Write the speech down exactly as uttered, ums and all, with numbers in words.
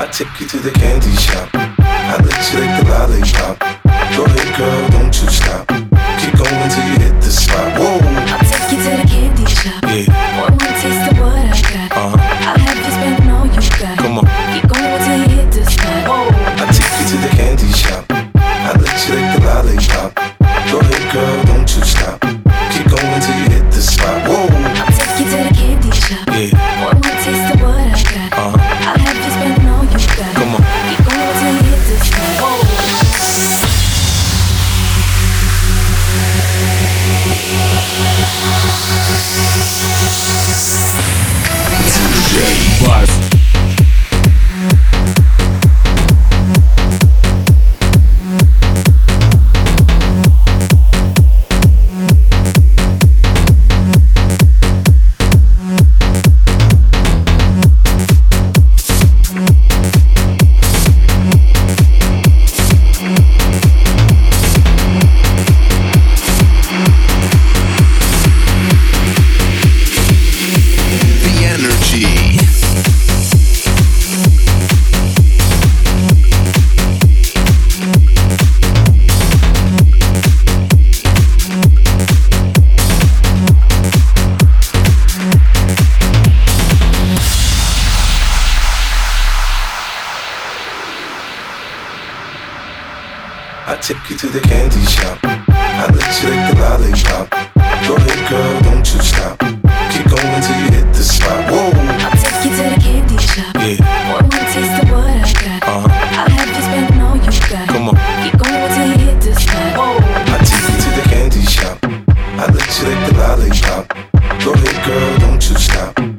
take you to the candy shop. I let you lick the lollipop. Go ahead, girl, don't you stop. Keep going till you hit the spot. Whoa. I'll take you to the candy shop. Yeah. One more taste of what I got. Uh-huh. I'll have you spending all you got. Come on. Keep going till you hit the spot. Whoa. I take you to the candy shop. I let you lick the lollipop. Go ahead, girl, don't you stop. Keep going till you hit the spot. Whoa. I'll take you to the candy shop. Yeah. One more taste of what I got. Uh-huh. I'll have you spending all you got. Come on. Keep going till you hit the spot. Whoa. D J Buzz. I take you to the candy shop. I let you lick the lollipop. Go ahead, girl, don't you stop. Keep going till you hit the spot. Whoa. I'll take you to the candy shop. Yeah. One more taste of what I got. Uh-huh. I'll have you spending all you got. Come on. Keep going till you hit the spot. Whoa. I take you to the candy shop. I let you lick the lollipop. Go ahead, girl, don't you stop.